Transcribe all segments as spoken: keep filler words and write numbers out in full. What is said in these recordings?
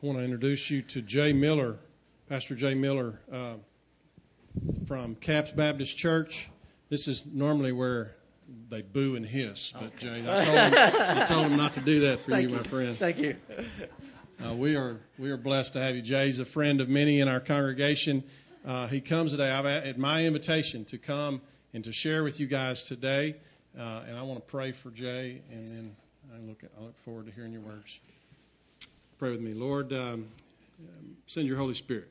I want to introduce you to Jay Miller, Pastor Jay Miller uh, from Capps Baptist Church. This is normally where they boo and hiss, but okay. Jay, I told, him, I told him not to do that for Thank you, you, my friend. Thank you. Uh, we are we are blessed to have you. Jay's a friend of many in our congregation. Uh, he comes today I've, at my invitation to come and to share with you guys today. Uh, and I want to pray for Jay, and then I look at, I look forward to hearing your words. Pray with me. Lord, um, send your Holy Spirit.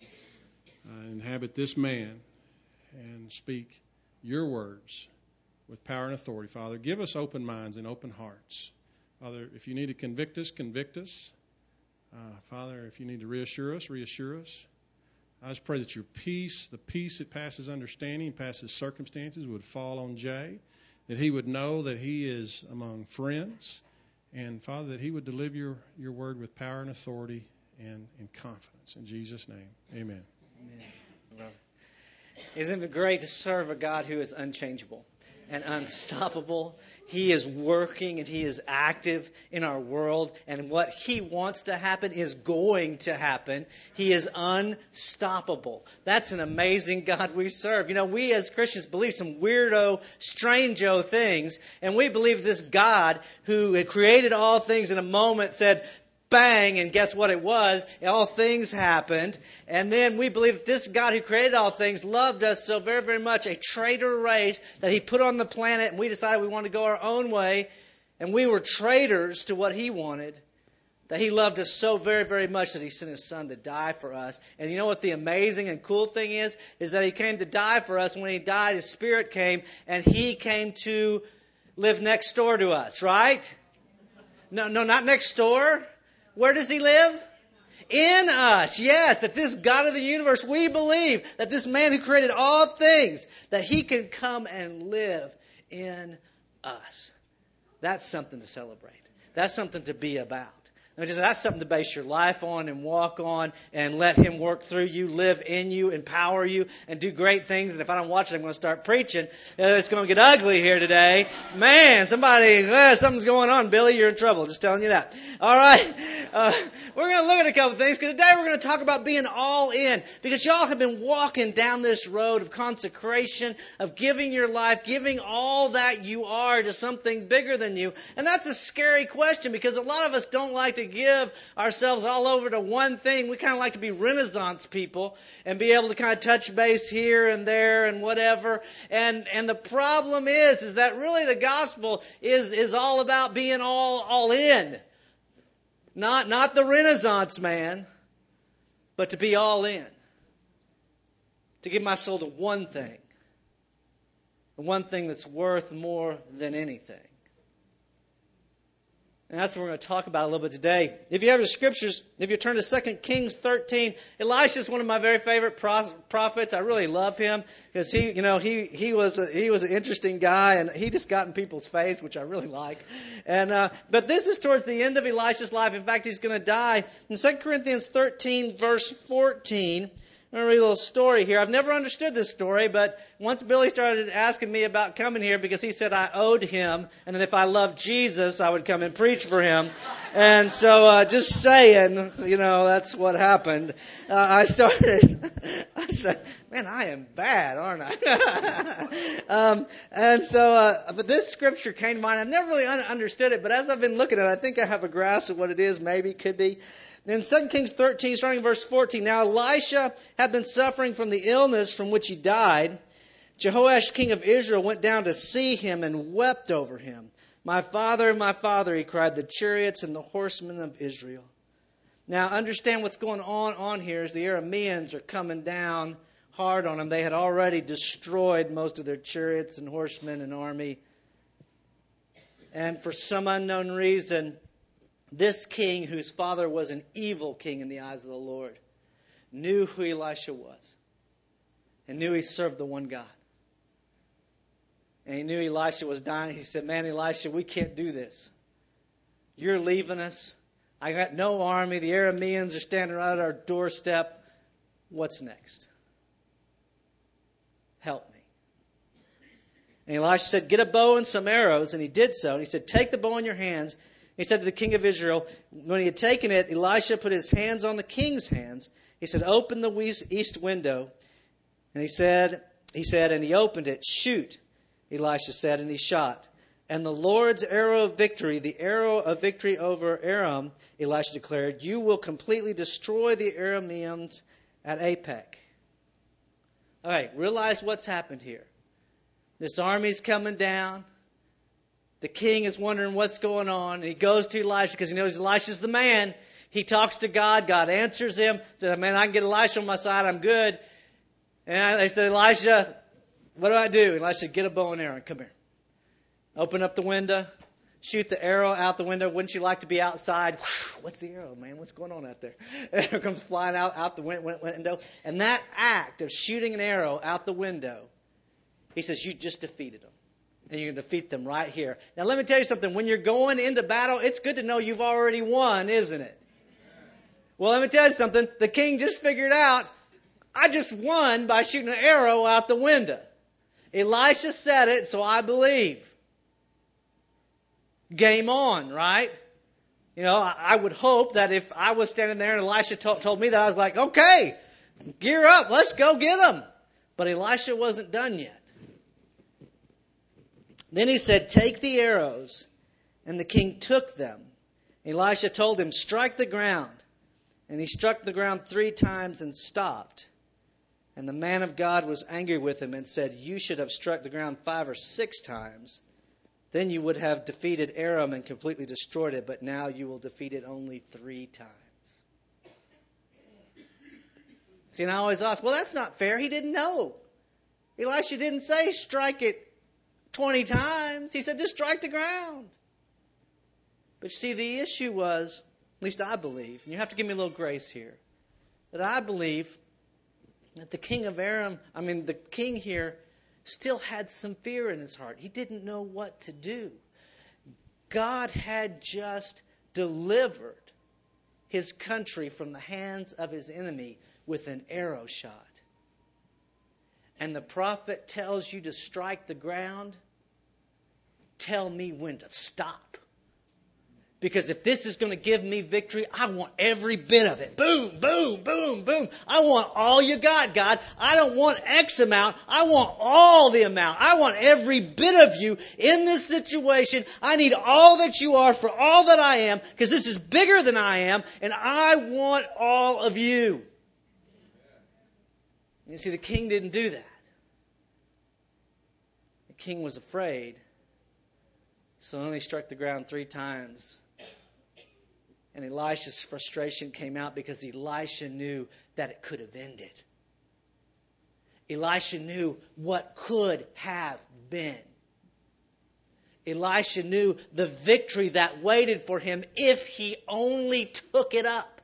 Uh, inhabit this man and speak your words with power and authority. Father, give us open minds and open hearts. Father, if you need to convict us, convict us. Uh, Father, if you need to reassure us, reassure us. I just pray that your peace, the peace that passes understanding, passes circumstances, would fall on Jay, that he would know that he is among friends, and, Father, that he would deliver your, your word with power and authority and, and confidence. In Jesus' name, amen. Amen. Isn't it great to serve a God who is unchangeable and unstoppable? He is working and He is active in our world, and what He wants to happen is going to happen. He is unstoppable. That's an amazing God we serve. You know, we as Christians believe some weirdo, strange-o things, and we believe this God who had created all things in a moment said, bang, and guess what it was? All things happened. And then we believe that this God who created all things loved us so very, very much, a traitor race, that He put on the planet, and we decided we wanted to go our own way, and we were traitors to what He wanted, that He loved us so very, very much that He sent His Son to die for us. And you know what the amazing and cool thing is? Is that He came to die for us. When He died, His Spirit came, and He came to live next door to us, right? No, no, not next door. Where does He live? In us. Yes, that this God of the universe, we believe that this man who created all things, that He can come and live in us. That's something to celebrate. That's something to be about. That's something to base your life on and walk on and let Him work through you, live in you, empower you, and do great things. And if I don't watch it, I'm going to start preaching. It's going to get ugly here today. Man, somebody, eh, something's going on. Billy, you're in trouble. Just telling you that. All right. Uh, we're going to look at a couple things, because today we're going to talk about being all in. Because y'all have been walking down this road of consecration, of giving your life, giving all that you are to something bigger than you. And that's a scary question, because a lot of us don't like to give ourselves all over to one thing. We kind of like to be Renaissance people and be able to kind of touch base here and there and whatever. And and the problem is, is that really the gospel is is all about being all all in. Not not the Renaissance man, but to be all in. To give my soul to one thing. The one thing that's worth more than anything. And that's what we're going to talk about a little bit today. If you have your scriptures, if you turn to Second Kings thirteen, Elisha is one of my very favorite prophets. I really love him because he, you know, he he was a, he was an interesting guy, and he just got in people's face, which I really like. And uh, but this is towards the end of Elisha's life. In fact, he's going to die. In Second Corinthians thirteen, verse fourteen. I'm going to read a little story here. I've never understood this story, but once Billy started asking me about coming here because he said I owed him, and that if I loved Jesus, I would come and preach for him. And so uh, just saying, you know, that's what happened. Uh, I started, I said, man, I am bad, aren't I? um, and so, uh, but this scripture came to mind. I've never really un- understood it, but as I've been looking at it, I think I have a grasp of what it is, maybe, could be. In Second Kings thirteen, starting in verse fourteen, now Elisha had been suffering from the illness from which he died. Jehoash, king of Israel, went down to see him and wept over him. My father, my father, he cried, the chariots and the horsemen of Israel. Now understand what's going on on here is the Arameans are coming down hard on him. They had already destroyed most of their chariots and horsemen and army. And for some unknown reason, this king, whose father was an evil king in the eyes of the Lord, knew who Elisha was and knew he served the one God. And he knew Elisha was dying. He said, man, Elisha, we can't do this. You're leaving us. I got no army. The Arameans are standing right at our doorstep. What's next? Help me. And Elisha said, get a bow and some arrows. And he did so. And he said, take the bow in your hands He said to the king of Israel, when he had taken it, Elisha put his hands on the king's hands. He said, open the east window. And he said, he said, and he opened it. Shoot, Elisha said, and he shot. And the Lord's arrow of victory, the arrow of victory over Aram, Elisha declared, you will completely destroy the Arameans at Apec. All right, realize what's happened here. This army's coming down. The king is wondering what's going on. And he goes to Elisha because he knows Elisha's the man. He talks to God. God answers him. Says, man, I can get Elisha on my side. I'm good. And they said, Elisha, what do I do? And Elisha said, get a bow and arrow and come here. Open up the window. Shoot the arrow out the window. Wouldn't you like to be outside? What's the arrow, man? What's going on out there? Arrow comes flying out, out the window. And that act of shooting an arrow out the window, he says, you just defeated them. And you're going to defeat them right here. Now, let me tell you something. When you're going into battle, it's good to know you've already won, isn't it? Well, let me tell you something. The king just figured out, I just won by shooting an arrow out the window. Elisha said it, so I believe. Game on, right? You know, I, I would hope that if I was standing there and Elisha told, told me that, I was like, okay, gear up, let's go get them. But Elisha wasn't done yet. Then he said, take the arrows. And the king took them. Elisha told him, strike the ground. And he struck the ground three times and stopped. And the man of God was angry with him and said, you should have struck the ground five or six times. Then you would have defeated Aram and completely destroyed it. But now you will defeat it only three times. See, and I always ask, well, that's not fair. He didn't know. Elisha didn't say strike it twenty times. He said, just strike the ground. But see, the issue was, at least I believe, and you have to give me a little grace here, that I believe that the king of Aram, I mean, the king here still had some fear in his heart. He didn't know what to do. God had just delivered his country from the hands of his enemy with an arrow shot. And the prophet tells you to strike the ground, tell me when to stop. Because if this is going to give me victory, I want every bit of it. Boom, boom, boom, boom. I want all you got, God. I don't want X amount. I want all the amount. I want every bit of you in this situation. I need all that you are for all that I am, because this is bigger than I am, and I want all of you. You see, the king didn't do that. The king was afraid, so only struck the ground three times. And Elisha's frustration came out because Elisha knew that it could have ended. Elisha knew what could have been. Elisha knew the victory that waited for him if he only took it up.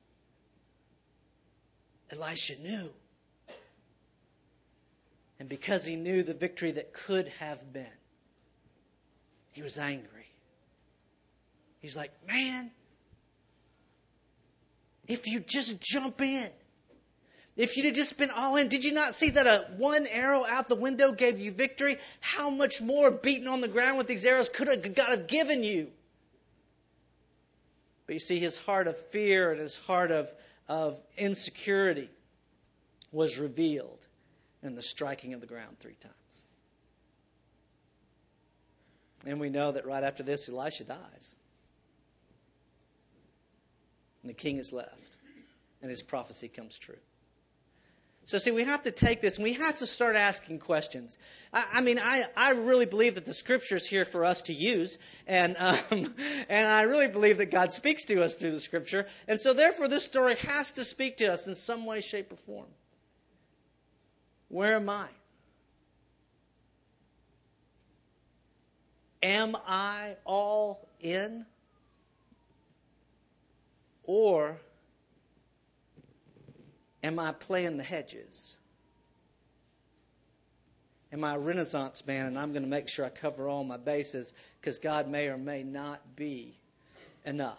Elisha knew. And because he knew the victory that could have been, he was angry. He's like, man, if you just jump in, if you'd have just been all in, did you not see that a one arrow out the window gave you victory? How much more beating on the ground with these arrows could have God have given you? But you see, his heart of fear and his heart of, of insecurity was revealed in the striking of the ground three times. And we know that right after this, Elisha dies. And the king is left. And his prophecy comes true. So see, we have to take this and we have to start asking questions. I, I mean, I, I really believe that the Scripture is here for us to use. And, um, and I really believe that God speaks to us through the Scripture. And so therefore, this story has to speak to us in some way, shape, or form. Where am I? Am I all in? Or am I playing the hedges? Am I a Renaissance man and I'm going to make sure I cover all my bases because God may or may not be enough?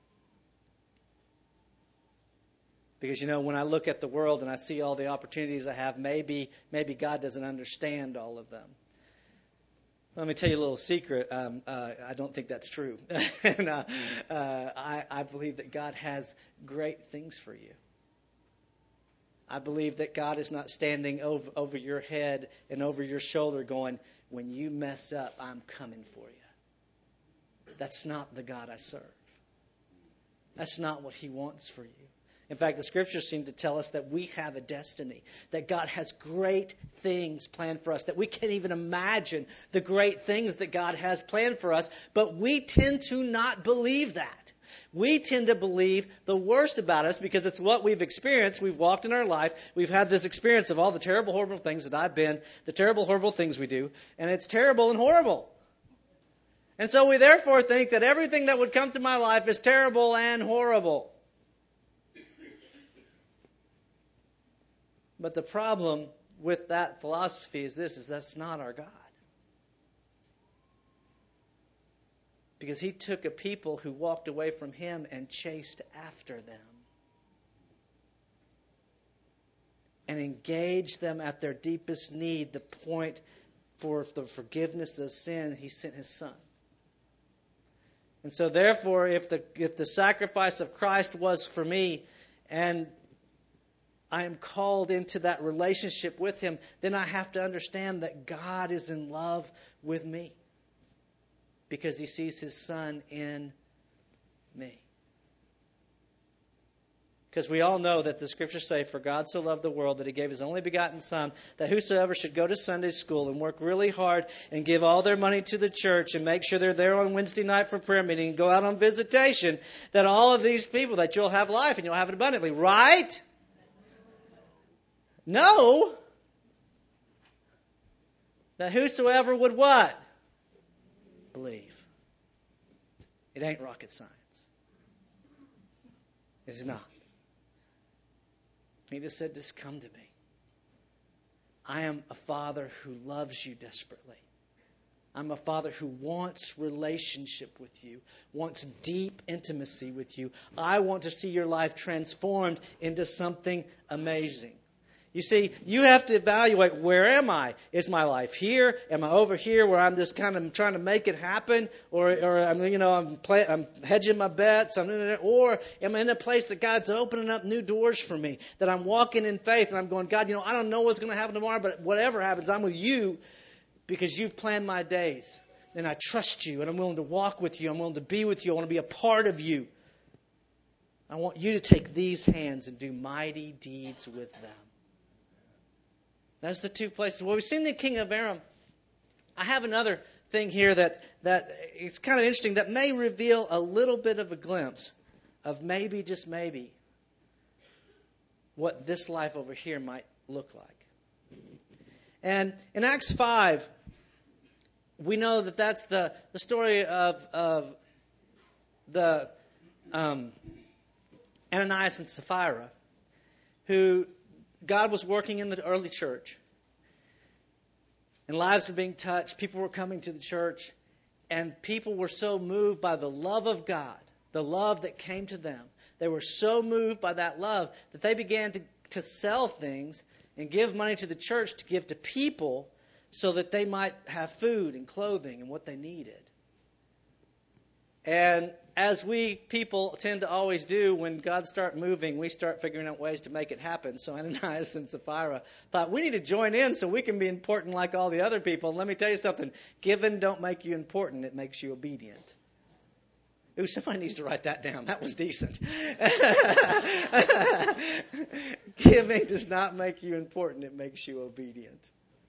Because, you know, when I look at the world and I see all the opportunities I have, maybe maybe God doesn't understand all of them. Let me tell you a little secret. Um, uh, I don't think that's true. and uh, uh, I, I believe that God has great things for you. I believe that God is not standing over, over your head and over your shoulder going, when you mess up, I'm coming for you. That's not the God I serve. That's not what He wants for you. In fact, the Scriptures seem to tell us that we have a destiny, that God has great things planned for us, that we can't even imagine the great things that God has planned for us, but we tend to not believe that. We tend to believe the worst about us because it's what we've experienced. We've walked in our life. We've had this experience of all the terrible, horrible things that I've been, the terrible, horrible things we do, and it's terrible and horrible. And so we therefore think that everything that would come to my life is terrible and horrible. But the problem with that philosophy is this, is that's not our God. Because He took a people who walked away from Him and chased after them. And engaged them at their deepest need, the point for the forgiveness of sin. He sent His Son. And so therefore, if the if the sacrifice of Christ was for me, and I am called into that relationship with Him, then I have to understand that God is in love with me. Because He sees His Son in me. Because we all know that the Scriptures say, for God so loved the world that He gave His only begotten Son, that whosoever should go to Sunday school and work really hard and give all their money to the church and make sure they're there on Wednesday night for prayer meeting and go out on visitation, that all of these people, that you'll have life and you'll have it abundantly. Right? No. That whosoever would what? Believe. It ain't rocket science. It's not. He just said, just come to me. I am a Father who loves you desperately. I'm a Father who wants relationship with you, wants deep intimacy with you. I want to see your life transformed into something amazing. You see, you have to evaluate, where am I? Is my life here? Am I over here where I'm just kind of trying to make it happen? Or, or I'm, you know, I'm, play, I'm hedging my bets? I'm in it, or am I in a place that God's opening up new doors for me? That I'm walking in faith and I'm going, God, you know, I don't know what's going to happen tomorrow, but whatever happens, I'm with you because you've planned my days. And I trust you and I'm willing to walk with you. I'm willing to be with you. I want to be a part of you. I want you to take these hands and do mighty deeds with them. That's the two places. Well, we've seen the king of Aram. I have another thing here that, that it's kind of interesting that may reveal a little bit of a glimpse of maybe, just maybe, what this life over here might look like. And in Acts five, we know that that's the, the story of, of the um, Ananias and Sapphira, who God was working in the early church. And lives were being touched. People were coming to the church. And people were so moved by the love of God, the love that came to them. They were so moved by that love that they began to, to sell things and give money to the church to give to people so that they might have food and clothing and what they needed. And as we people tend to always do, when God starts moving, we start figuring out ways to make it happen. So Ananias and Sapphira thought, we need to join in so we can be important like all the other people. And let me tell you something. Giving don't make you important. It makes you obedient. Ooh, somebody needs to write that down. That was decent. Giving does not make you important. It makes you obedient.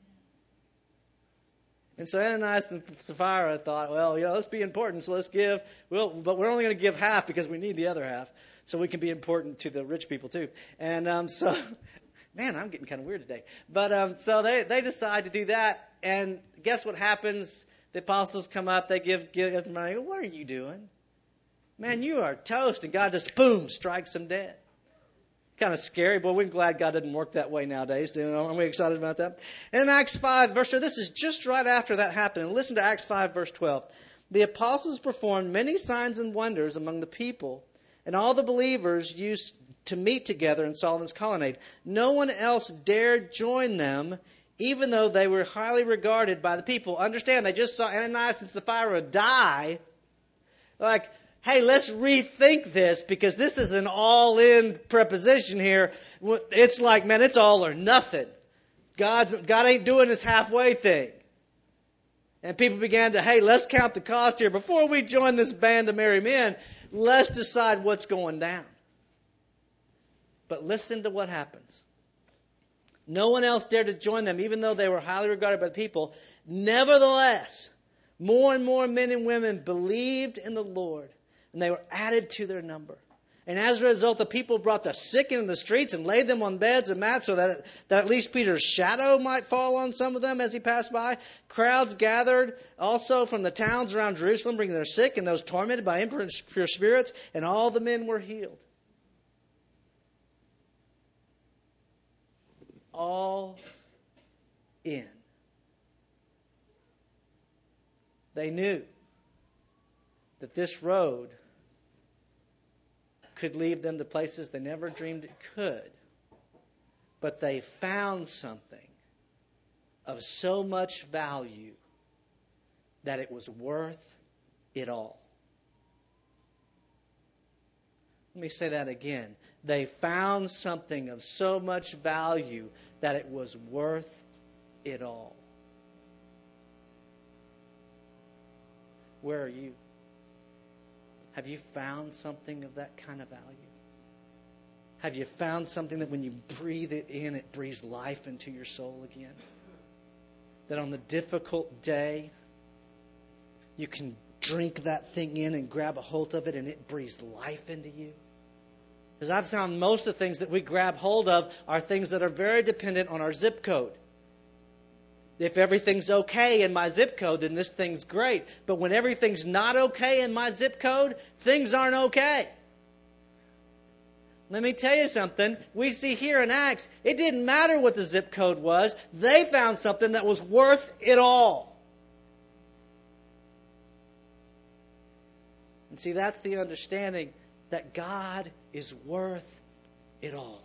And so Ananias and Sapphira thought, well, you know, let's be important, so let's give. Well, but we're only going to give half because we need the other half, so we can be important to the rich people too. And um, so, man, I'm getting kind of weird today. But um, so they they decide to do that, and guess what happens? The apostles come up, they give give them money. What are you doing? Man, you are toast, and God just boom strikes them dead. Kind of scary, but we're glad God doesn't work that way nowadays. Aren't we excited about that? And in Acts five, verse twelve, this is just right after that happened. And listen to Acts five, verse twelve. The apostles performed many signs and wonders among the people, and all the believers used to meet together in Solomon's colonnade. No one else dared join them even though they were highly regarded by the people. Understand, they just saw Ananias and Sapphira die. Like, hey, let's rethink this because this is an all-in preposition here. It's like, man, it's all or nothing. God's, God ain't doing this halfway thing. And people began to, hey, let's count the cost here. Before we join this band of merry men, let's decide what's going down. But listen to what happens. No one else dared to join them, even though they were highly regarded by the people. Nevertheless, more and more men and women believed in the Lord, and they were added to their number. And as a result, the people brought the sick into the streets and laid them on beds and mats so that, that at least Peter's shadow might fall on some of them as he passed by. Crowds gathered also from the towns around Jerusalem, bringing their sick and those tormented by impure spirits, and all the men were healed. All in. They knew that this road could lead them to places they never dreamed it could. But they found something of so much value that it was worth it all. Let me say that again. They found something of so much value that it was worth it all. Where are you? Have you found something of that kind of value? Have you found something that when you breathe it in, it breathes life into your soul again? That on the difficult day, you can drink that thing in and grab a hold of it and it breathes life into you? Because I've found most of the things that we grab hold of are things that are very dependent on our zip code. If everything's okay in my zip code, then this thing's great. But when everything's not okay in my zip code, things aren't okay. Let me tell you something. We see here in Acts, it didn't matter what the zip code was. They found something that was worth it all. And see, that's the understanding that God is worth it all.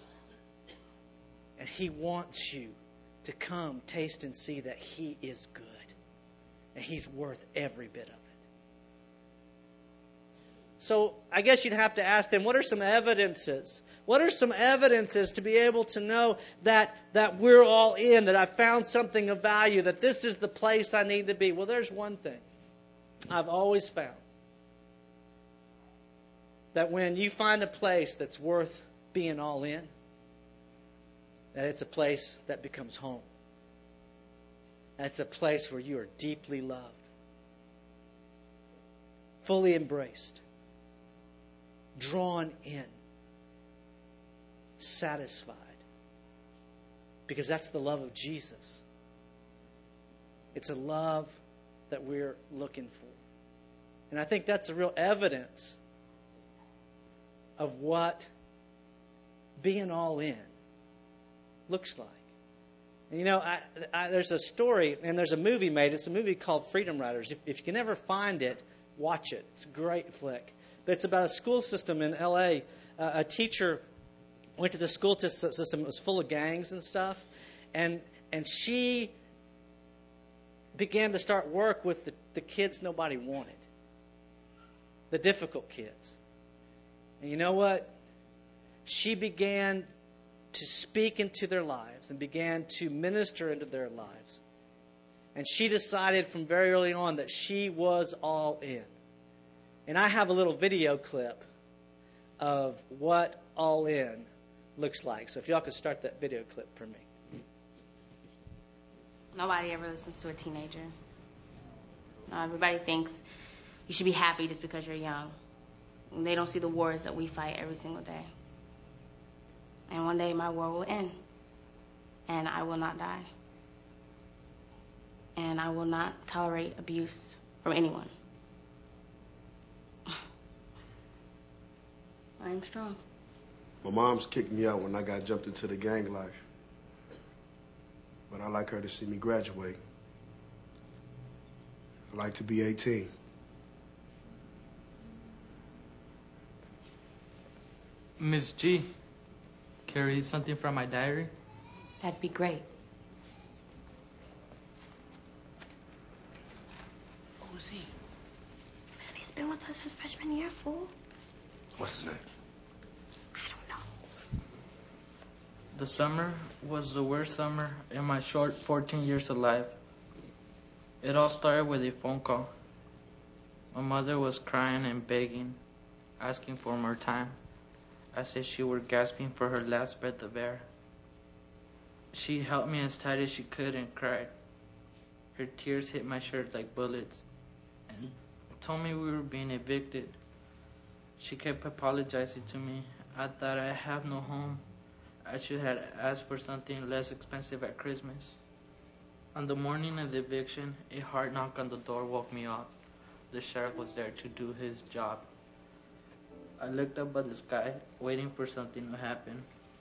And He wants you to come, taste, and see that He is good. And He's worth every bit of it. So I guess you'd have to ask them, what are some evidences? What are some evidences to be able to know that, that we're all in, that I found something of value, that this is the place I need to be? Well, there's one thing I've always found. That when you find a place that's worth being all in, that it's a place that becomes home. That's a place where you are deeply loved, fully embraced, drawn in, satisfied. Because that's the love of Jesus. It's a love that we're looking for. And I think that's a real evidence of what being all in looks like. And you know, I, I, there's a story, and there's a movie made. It's a movie called Freedom Riders. If, if you can ever find it, watch it. It's a great flick. But it's about a school system in L A. Uh, a teacher went to the school t- system. It was full of gangs and stuff. And and she began to start work with the, the kids nobody wanted. The difficult kids. And you know what? She began to speak into their lives and began to minister into their lives. And she decided from very early on that she was all in. And I have a little video clip of what all in looks like. So if y'all could start that video clip for me. Nobody ever listens to a teenager. No, everybody thinks you should be happy just because you're young. And they don't see the wars that we fight every single day. And one day my war will end. And I will not die. And I will not tolerate abuse from anyone. I am strong. My mom's kicked me out when I got jumped into the gang life. But I like her to see me graduate. I like to be eighteen. Miss G, can I read something from my diary? That'd be great. Who's he? Man, he's been with us since freshman year, fool. What's his name? I don't know. The summer was the worst summer in my short fourteen years of life. It all started with a phone call. My mother was crying and begging, asking for more time, as if she were gasping for her last breath of air. She held me as tight as she could and cried. Her tears hit my shirt like bullets and told me we were being evicted. She kept apologizing to me. I thought I have no home. I should have asked for something less expensive at Christmas. On the morning of the eviction, a hard knock on the door woke me up. The sheriff was there to do his job. I looked up at the sky, waiting for something to happen.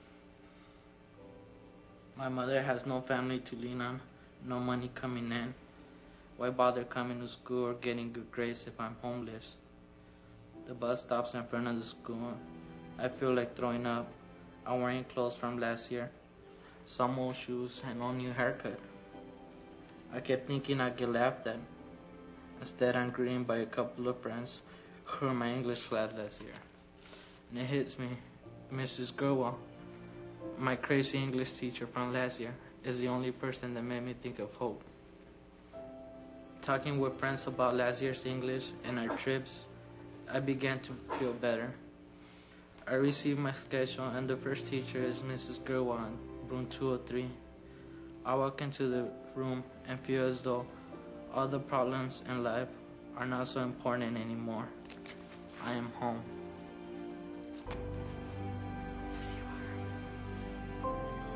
My mother has no family to lean on, no money coming in. Why bother coming to school or getting good grades if I'm homeless? The bus stops in front of the school. I feel like throwing up. I'm wearing clothes from last year, some old shoes and no new haircut. I kept thinking I'd get laughed at. Instead, I'm greeted by a couple of friends who were in my English class last year. And it hits me, Missus Gerwell, my crazy English teacher from last year, is the only person that made me think of hope. Talking with friends about last year's English and our trips, I began to feel better. I received my schedule, and the first teacher is Missus Gerwell in room two oh three. I walk into the room and feel as though all the problems in life are not so important anymore. I am home. Yes, you are.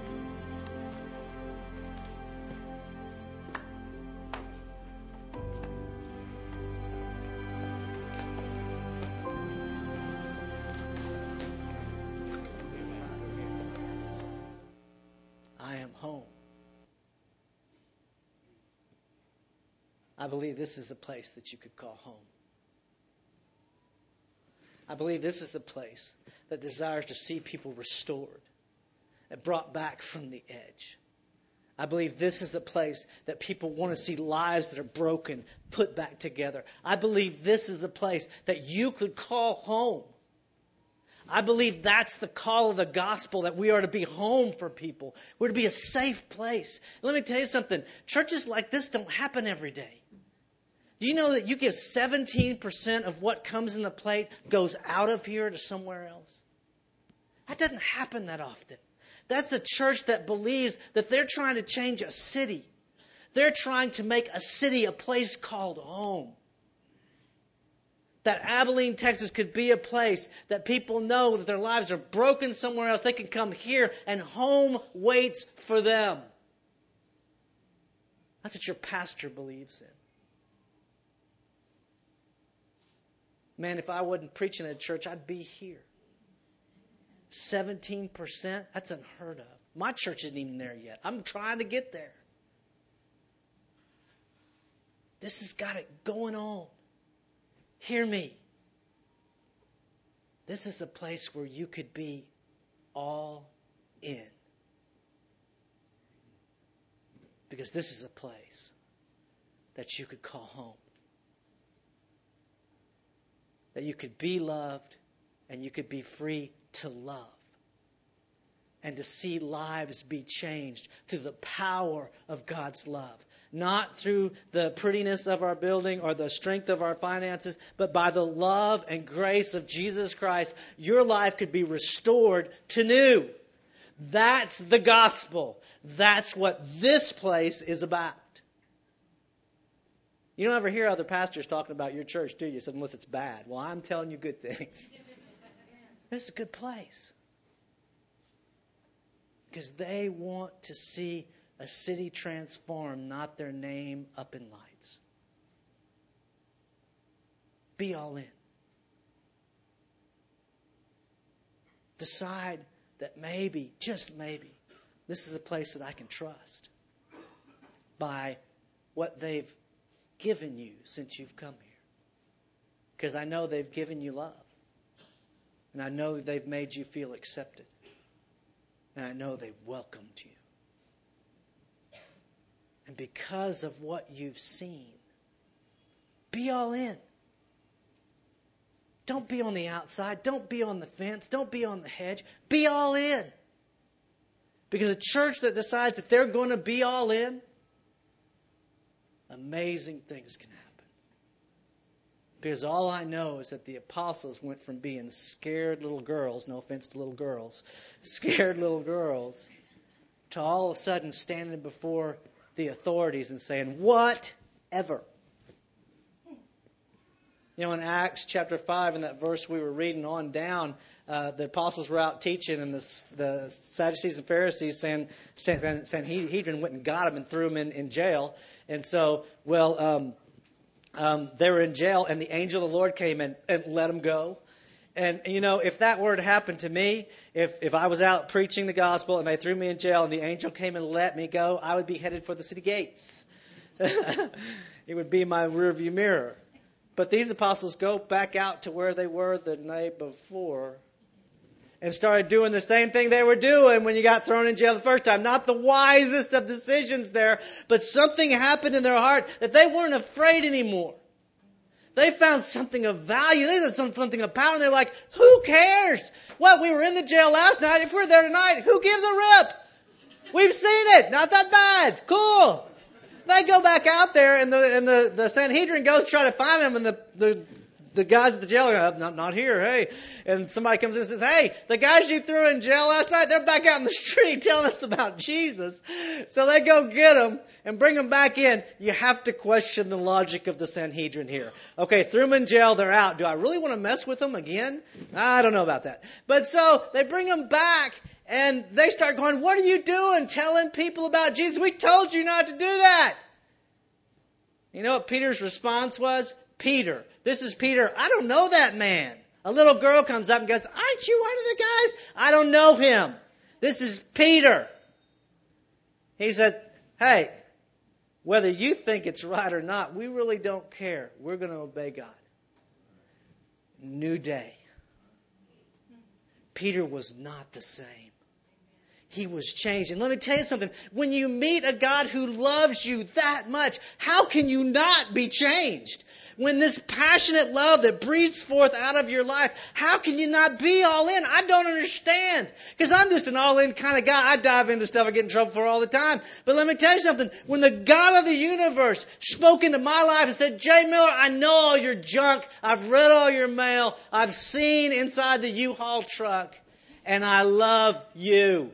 I am home. I believe this is a place that you could call home. I believe this is a place that desires to see people restored and brought back from the edge. I believe this is a place that people want to see lives that are broken put back together. I believe this is a place that you could call home. I believe that's the call of the gospel, that we are to be home for people. We're to be a safe place. Let me tell you something. Churches like this don't happen every day. Do you know that you give seventeen percent of what comes in the plate goes out of here to somewhere else? That doesn't happen that often. That's a church that believes that they're trying to change a city. They're trying to make a city a place called home. That Abilene, Texas could be a place that people know that their lives are broken somewhere else. They can come here and home waits for them. That's what your pastor believes in. Man, if I wasn't preaching at church, I'd be here. seventeen percent? That's unheard of. My church isn't even there yet. I'm trying to get there. This has got it going on. Hear me. This is a place where you could be all in. Because this is a place that you could call home. That you could be loved and you could be free to love. And to see lives be changed through the power of God's love. Not through the prettiness of our building or the strength of our finances, but by the love and grace of Jesus Christ, your life could be restored to new. That's the gospel. That's what this place is about. You don't ever hear other pastors talking about your church, do you? Unless it's bad. Well, I'm telling you good things. This is a good place. Because they want to see a city transformed, not their name up in lights. Be all in. Decide that maybe, just maybe, this is a place that I can trust by what they've given you since you've come here. Because I know they've given you love. And I know they've made you feel accepted. And I know they've welcomed you. And because of what you've seen, Be all in. Don't be on the outside. Don't be on the fence. Don't be on the hedge. Be all in. Because a church that decides that they're going to be all in, amazing things can happen. Because all I know is that the apostles went from being scared little girls, no offense to little girls, scared little girls, to all of a sudden standing before the authorities and saying, whatever. You know, in Acts chapter five, in that verse we were reading on down, uh, the apostles were out teaching, and the, the Sadducees and Pharisees, San, San, Sanhedrin went and got them and threw them in, in jail. And so, well, um, um, they were in jail, and the angel of the Lord came in and let them go. And, you know, if that were to happen to me, if, if I was out preaching the gospel and they threw me in jail and the angel came and let me go, I would be headed for the city gates. It would be my rearview mirror. But these apostles go back out to where they were the night before and started doing the same thing they were doing when you got thrown in jail the first time. Not the wisest of decisions there, but something happened in their heart that they weren't afraid anymore. They found something of value. They found something of power, and they're like, who cares? Well, we were in the jail last night. If we're there tonight, who gives a rip? We've seen it. Not that bad. Cool. They go back out there, and the and the, the Sanhedrin goes to try to find them, and the, the the guys at the jail are not, not here, hey. And somebody comes in and says, hey, the guys you threw in jail last night, they're back out in the street telling us about Jesus. So they go get them and bring them back in. You have to question the logic of the Sanhedrin here. Okay, threw them in jail, they're out. Do I really want to mess with them again? I don't know about that. But so they bring them back, and they start going, what are you doing telling people about Jesus? We told you not to do that. You know what Peter's response was? Peter, this is Peter. I don't know that man. A little girl comes up and goes, aren't you one of the guys? I don't know him. This is Peter. He said, hey, whether you think it's right or not, we really don't care. We're going to obey God. New day. Peter was not the same. He was changed. And let me tell you something. When you meet a God who loves you that much, how can you not be changed? When this passionate love that breathes forth out of your life, how can you not be all in? I don't understand. Because I'm just an all-in kind of guy. I dive into stuff I get in trouble for all the time. But let me tell you something. When the God of the universe spoke into my life and said, Jay Miller, I know all your junk. I've read all your mail. I've seen inside the U-Haul truck. And I love you.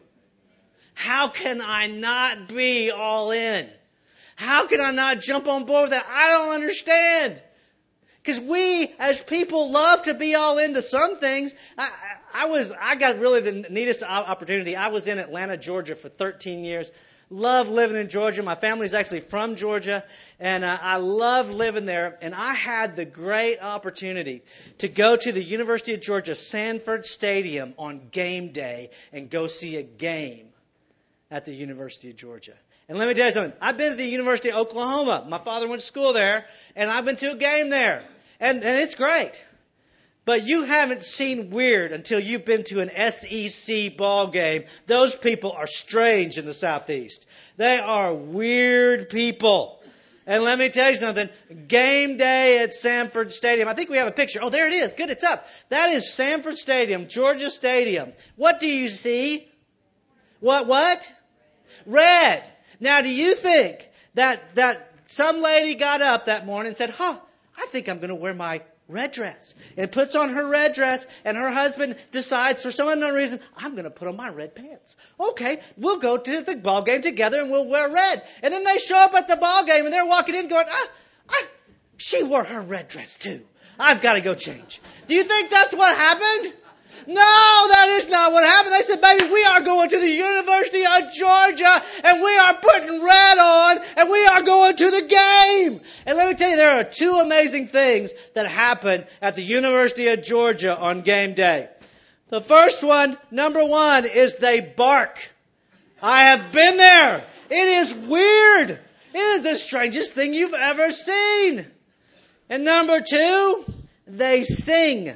How can I not be all in? How can I not jump on board with that? I don't understand. Because we, as people, love to be all into some things. I, I was, I got really the neatest opportunity. I was in Atlanta, Georgia for thirteen years. Love living in Georgia. My family's actually from Georgia. And uh, I love living there. And I had the great opportunity to go to the University of Georgia Sanford Stadium on game day and go see a game at the University of Georgia. And let me tell you something. I've been to the University of Oklahoma. My father went to school there, and I've been to a game there. And, and it's great. But you haven't seen weird until you've been to an S E C ball game. Those people are strange in the Southeast. They are weird people. And let me tell you something. Game day at Sanford Stadium. I think we have a picture. Oh, there it is. Good, it's up. That is Sanford Stadium, Georgia Stadium. What do you see? What, what? Red. Now, do you think that, that some lady got up that morning and said, huh, I think I'm going to wear my red dress, and puts on her red dress, and her husband decides for some unknown reason, I'm going to put on my red pants. Okay, we'll go to the ball game together and we'll wear red. And then they show up at the ball game and they're walking in going, ah, ah, she wore her red dress too. I've got to go change. Do you think that's what happened? No, that is not what happened. They said, baby, we are going to the University of Georgia, and we are putting red on, and we are going to the game. And let me tell you, there are two amazing things that happen at the University of Georgia on game day. The first one, number one, is they bark. I have been there. It is weird. It is the strangest thing you've ever seen. And number two, they sing.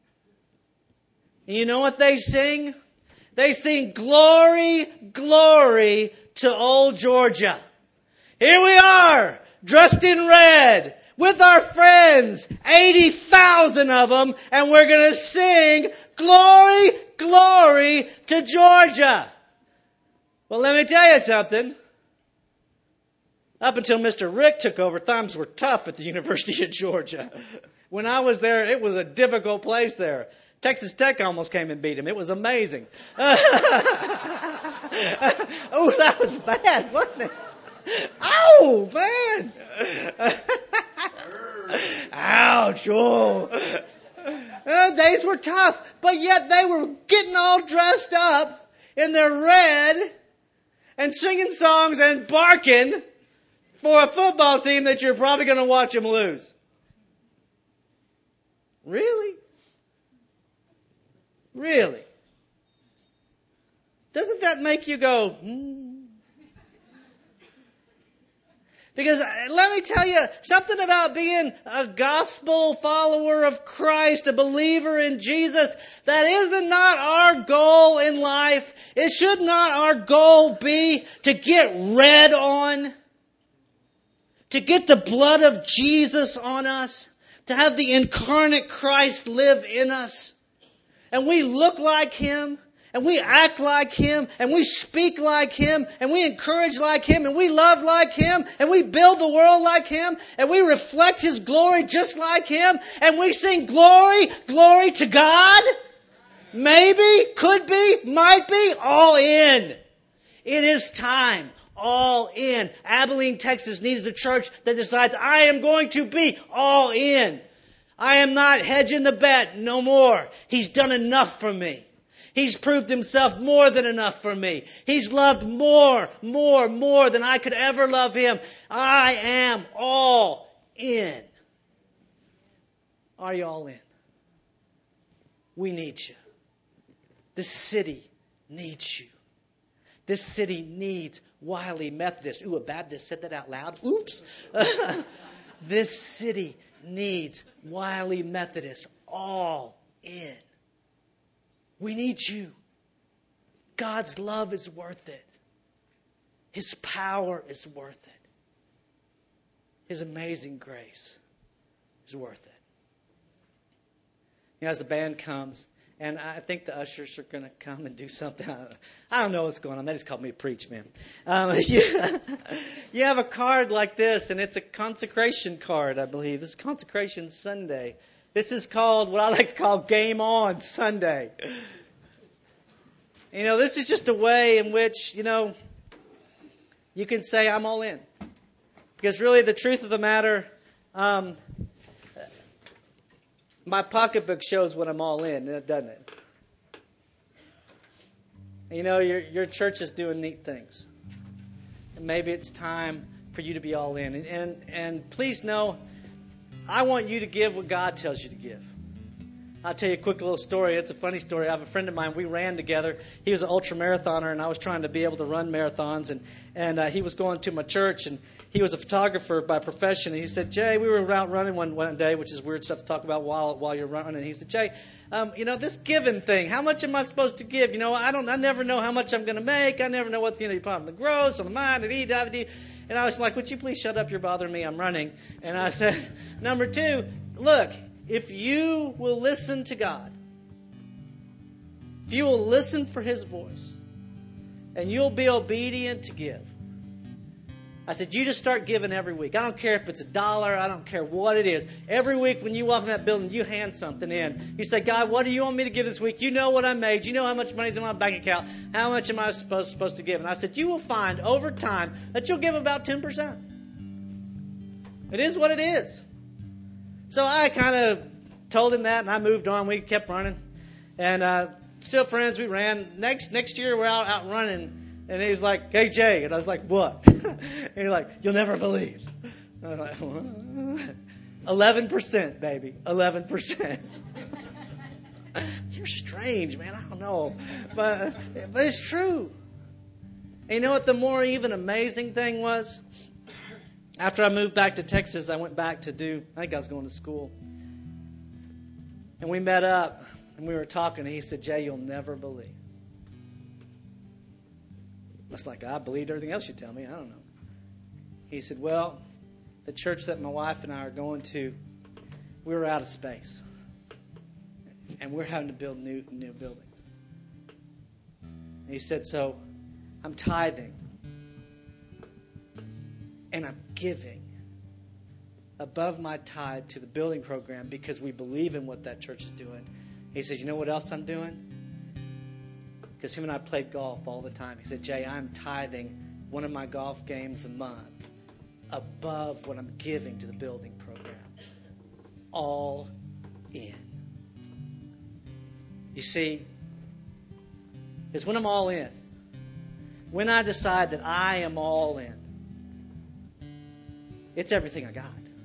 You know what they sing? They sing, glory, glory to old Georgia. Here we are, dressed in red, with our friends, eighty thousand of them, and we're going to sing, glory, glory to Georgia. Well, let me tell you something. Up until Mister Rick took over, times were tough at the University of Georgia. When I was there, it was a difficult place there. Texas Tech almost came and beat him. It was amazing. Oh, that was bad, wasn't it? Oh, man. Ouch. Oh. Uh, days were tough, but yet they were getting all dressed up in their red and singing songs and barking for a football team that you're probably going to watch them lose. Really? Really? Doesn't that make you go, hmm? Because let me tell you something about being a gospel follower of Christ, a believer in Jesus. That is not our goal in life. It should not our goal be to get red on, to get the blood of Jesus on us, to have the incarnate Christ live in us. And we look like Him. And we act like Him, and we speak like Him, and we encourage like Him, and we love like Him, and we build the world like Him, and we reflect His glory just like Him, and we sing glory, glory to God. Maybe, could be, might be, all in. It is time. All in. Abilene, Texas needs the church that decides, I am going to be all in. I am not hedging the bet no more. He's done enough for me. He's proved Himself more than enough for me. He's loved more, more, more than I could ever love Him. I am all in. Are you all in? We need you. This city needs you. This city needs Wiley Methodist. Ooh, a Baptist said that out loud. Oops. This city needs Wiley Methodist. All in. We need you. God's love is worth it. His power is worth it. His amazing grace is worth it. You know, as the band comes, and I think the ushers are going to come and do something. I don't know what's going on. They just called me to preach, man. Um, you, you have a card like this, and it's a consecration card, I believe. This is Consecration Sunday. This is called what I like to call Game On Sunday. You know, this is just a way in which, you know, you can say, I'm all in. Because really, the truth of the matter, um, my pocketbook shows what I'm all in, doesn't it? You know, your your church is doing neat things. And maybe it's time for you to be all in. And, and, and please know, I want you to give what God tells you to give. I'll tell you a quick little story. It's a funny story. I have a friend of mine. We ran together. He was an ultra marathoner, and I was trying to be able to run marathons. And and uh, he was going to my church, and he was a photographer by profession. And he said, Jay, we were out running one, one day, which is weird stuff to talk about while while you're running. And he said, Jay, um, you know, this giving thing, how much am I supposed to give? You know, I don't. I never know how much I'm going to make. I never know what's going to be part of the gross on the mind. And I was like, would you please shut up? You're bothering me. I'm running. And I said, number two, look. If you will listen to God, if you will listen for His voice, and you'll be obedient to give, I said, you just start giving every week. I don't care if it's a dollar. I don't care what it is. Every week when you walk in that building, you hand something in. You say, God, what do you want me to give this week? You know what I made. You know how much money's in my bank account. How much am I supposed, supposed to give? And I said, you will find over time that you'll give about ten percent. It is what it is. So I kind of told him that, and I moved on. We kept running. And uh, still friends. We ran. Next next year, we're out, out running. And he's like, hey, Jay. And I was like, what? And he's like, you'll never believe. And I'm like, what? eleven percent, baby. eleven percent. You're strange, man. I don't know. But, but it's true. And you know what the more even amazing thing was? After I moved back to Texas, I went back to do, I think I was going to school. And we met up, and we were talking, and he said, Jay, you'll never believe. I was like, I believed everything else you tell me. I don't know. He said, well, the church that my wife and I are going to, we were out of space. And we're having to build new new buildings. And he said, so I'm tithing. And I'm giving above my tithe to the building program because we believe in what that church is doing. He says, you know what else I'm doing? Because him and I played golf all the time. He said, Jay, I'm tithing one of my golf games a month above what I'm giving to the building program. All in. You see, it's when I'm all in. When I decide that I am all in. It's everything I got.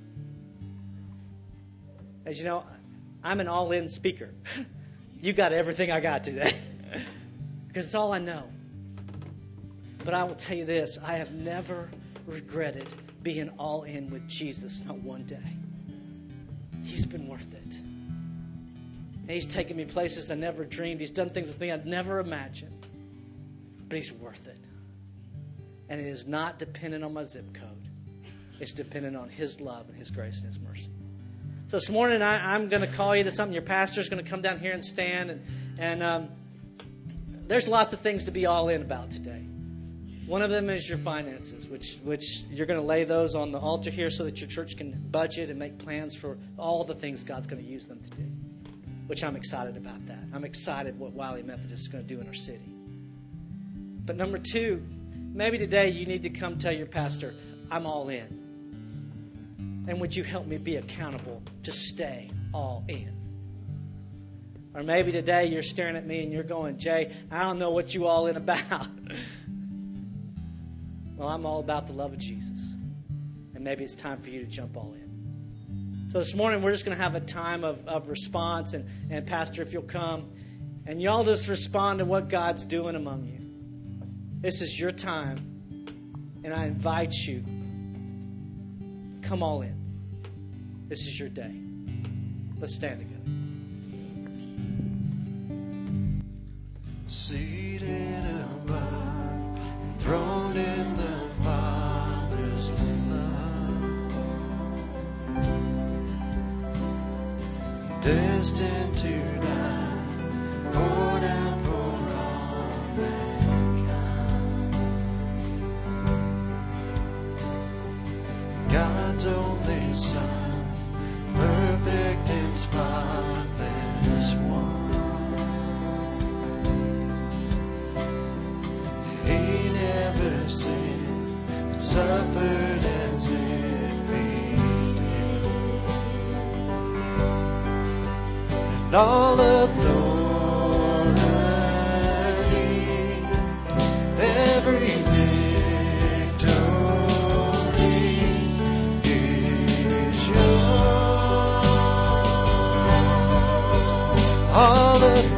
As you know, I'm an all-in speaker. You got everything I got today. Because it's all I know. But I will tell you this, I have never regretted being all in with Jesus, not one day. He's been worth it. And he's taken me places I never dreamed. He's done things with me I'd never imagined. But he's worth it. And it is not dependent on my zip code. It's dependent on his love and his grace and his mercy. So this morning I, I'm going to call you to something. Your pastor's going to come down here and stand. And, and um, there's lots of things to be all in about today. One of them is your finances, which which you're going to lay those on the altar here so that your church can budget and make plans for all the things God's going to use them to do, which I'm excited about that. I'm excited what Wiley Methodist is going to do in our city. But number two, maybe today you need to come tell your pastor, I'm all in. And would you help me be accountable to stay all in? Or maybe today you're staring at me and you're going, Jay, I don't know what you all in about. Well, I'm all about the love of Jesus. And maybe it's time for you to jump all in. So this morning we're just going to have a time of, of response. And, and Pastor, if you'll come. And y'all just respond to what God's doing among you. This is your time. And I invite you. Come all in. This is your day. Let's stand together. Seated above, enthroned in the Father's love, destined to die, poured out for all mankind. God's only Son, perfect and spotless one. Sin, but suffered as if he did, and all authority, every victory is yours. All authority.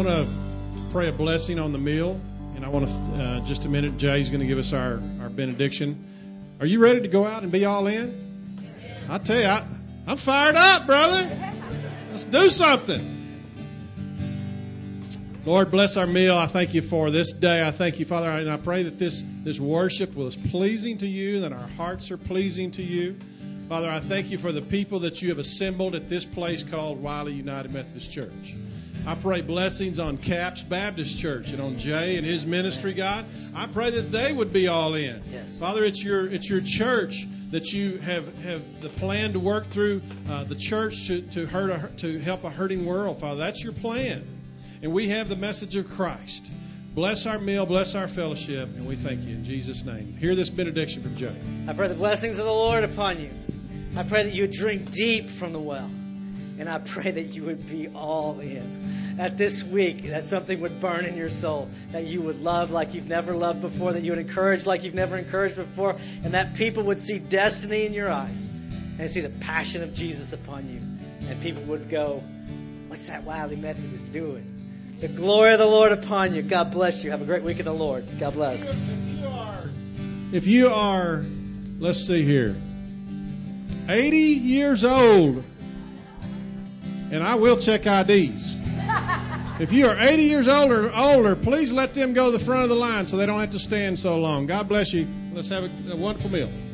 want to pray a blessing on the meal, and I want to, uh, just a minute, Jay's going to give us our, our benediction. Are you ready to go out and be all in? I tell you, I, I'm fired up, brother. Let's do something. Lord, bless our meal. I thank you for this day. I thank you, Father, and I pray that this, this worship was pleasing to you, that our hearts are pleasing to you. Father, I thank you for the people that you have assembled at this place called Wiley United Methodist Church. I pray blessings on Caps Baptist Church and on Jay and his ministry, God. I pray that they would be all in. Yes. Father, it's your it's your church that you have, have the plan to work through uh, the church to to hurt a, to help a hurting world, Father. That's your plan. And we have the message of Christ. Bless our meal, bless our fellowship, and we thank you in Jesus' name. Hear this benediction from Jay. I pray the blessings of the Lord upon you. I pray that you would drink deep from the well. And I pray that you would be all in. That this week, that something would burn in your soul. That you would love like you've never loved before. That you would encourage like you've never encouraged before. And that people would see destiny in your eyes. And see the passion of Jesus upon you. And people would go, what's that Wiley Methodist doing? The glory of the Lord upon you. God bless you. Have a great week in the Lord. God bless. If you are, if you are let's see here, eighty years old, and I will check I Ds. If you are eighty years old or older, please let them go to the front of the line so they don't have to stand so long. God bless you. Let's have a, a wonderful meal.